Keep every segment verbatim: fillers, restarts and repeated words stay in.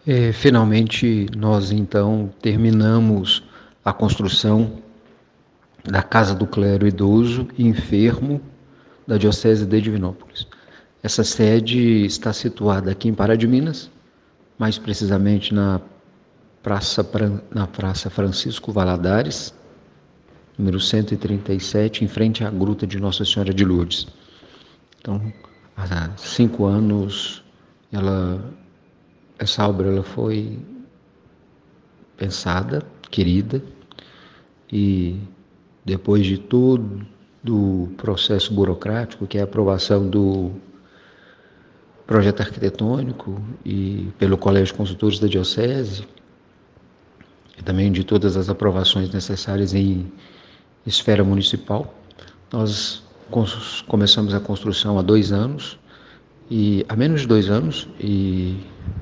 É, finalmente, nós então terminamos a construção da Casa do Clero Idoso e Enfermo da Diocese de Divinópolis. Essa sede está situada aqui em Pará de Minas, mais precisamente na Praça, na Praça Francisco Valadares, número cento e trinta e sete, em frente à Gruta de Nossa Senhora de Lourdes. Então, há cinco anos, ela, essa obra ela foi pensada, querida, e depois de todo o processo burocrático, que é a aprovação do projeto arquitetônico e pelo Colégio de Consultores da Diocese, e também de todas as aprovações necessárias em esfera municipal, nós começamos a construção há dois anos, e há menos de dois anos, e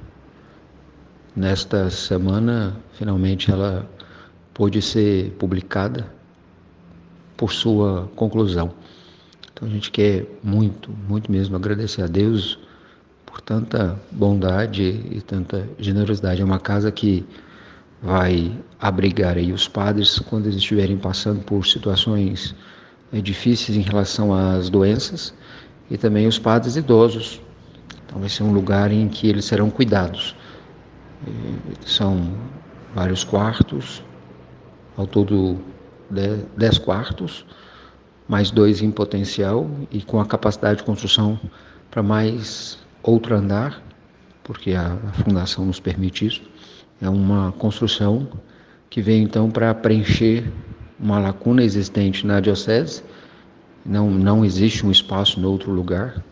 nesta semana, finalmente, ela pôde ser publicada por sua conclusão. Então a gente quer muito, muito mesmo agradecer a Deus por tanta bondade e tanta generosidade. É uma casa que vai abrigar aí os padres quando eles estiverem passando por situações é, difíceis em relação às doenças, e também os padres idosos. Então vai ser um lugar em que eles serão cuidados. E são vários quartos, ao todo dez quartos, mais dois em potencial e com a capacidade de construção para mais outro andar, porque a, a fundação nos permite isso. É uma construção que veio então para preencher uma lacuna existente na diocese. Não, não existe um espaço em outro lugar